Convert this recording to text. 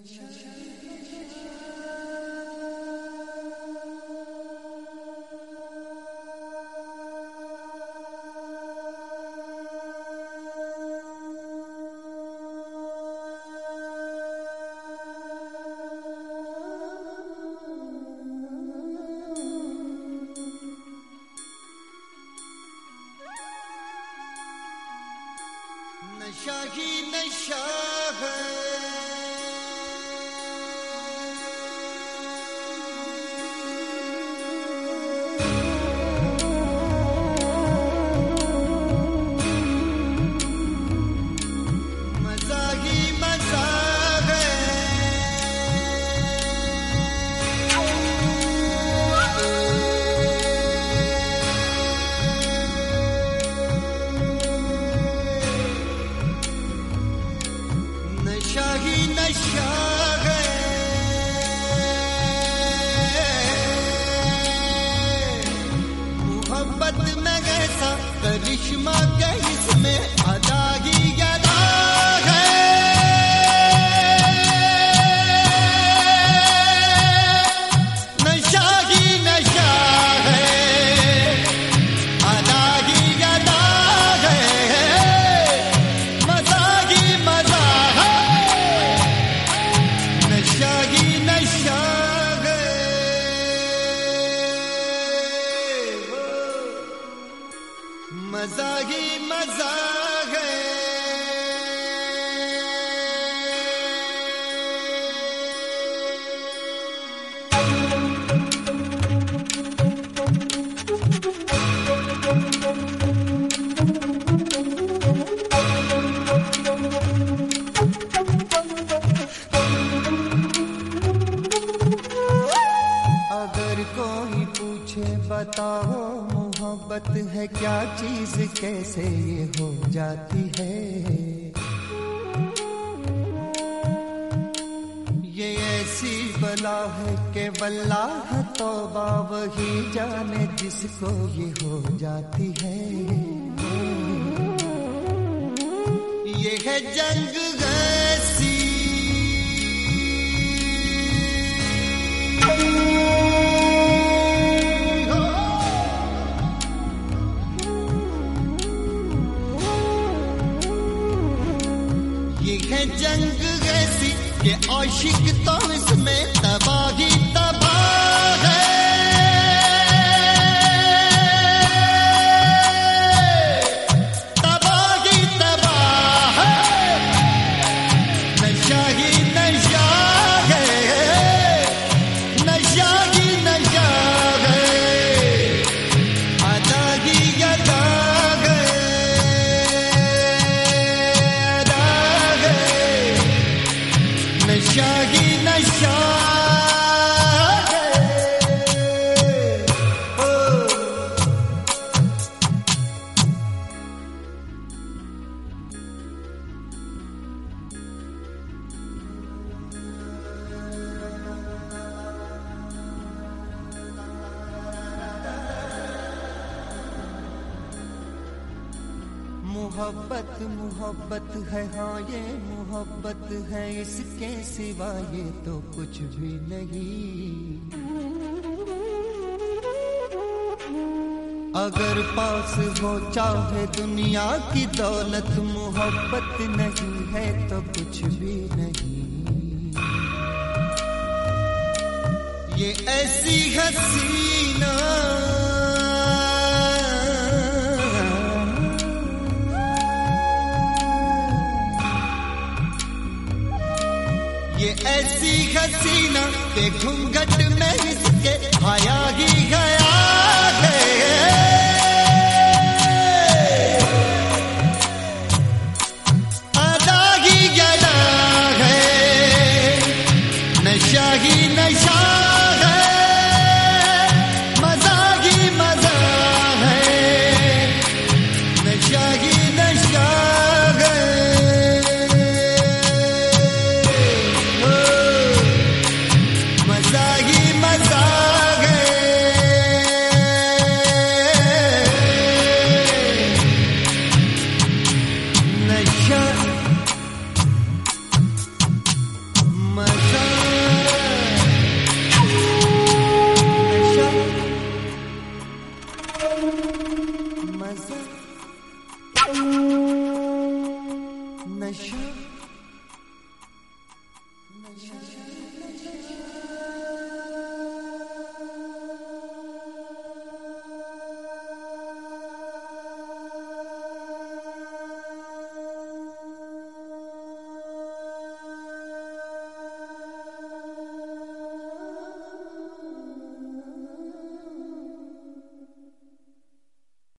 नशा ही नशा है, मजा ही मजा है, नशा ही नशा है, मोहब्बत में ऐसा करिश्मा के इसमें अदा ही अदा है, नशा ही नशा है, अदा ही अदा है, मजा ही मजा है, नशा ही नशा है, मजा ही मजा है। अगर कोई पूछे बताओ मोहब्बत है क्या चीज, कैसे ये हो जाती है, ये ऐसी बला है कि वल्लाह तौबा वही जाने जिसको ये हो जाती है, ये है जंग ऐसी, ये है जंग ऐसी कि आशिक तो इसमें तबाही तबाह है, तबाही तबाह है, नशा ही नशा है, नशा ही नशा है, अदा ही अदा है, अदा है, नशा ही नशा है, ओ। मोहब्बत मोहब्बत है, हाँ ये मोहब्बत है, इसके सिवा ये तो कुछ भी नहीं, अगर पास हो चाहे दुनिया की दौलत, मोहब्बत नहीं है तो कुछ भी नहीं, ये ऐसी हसीना, ये ऐसी हसीना के घूंघट में इसके आया ही गया है, अदा ही गया है, नशा ही नशा है, मजा ही मजा है, नशा ही नशा है, मजा ही मजा है। मजा नशा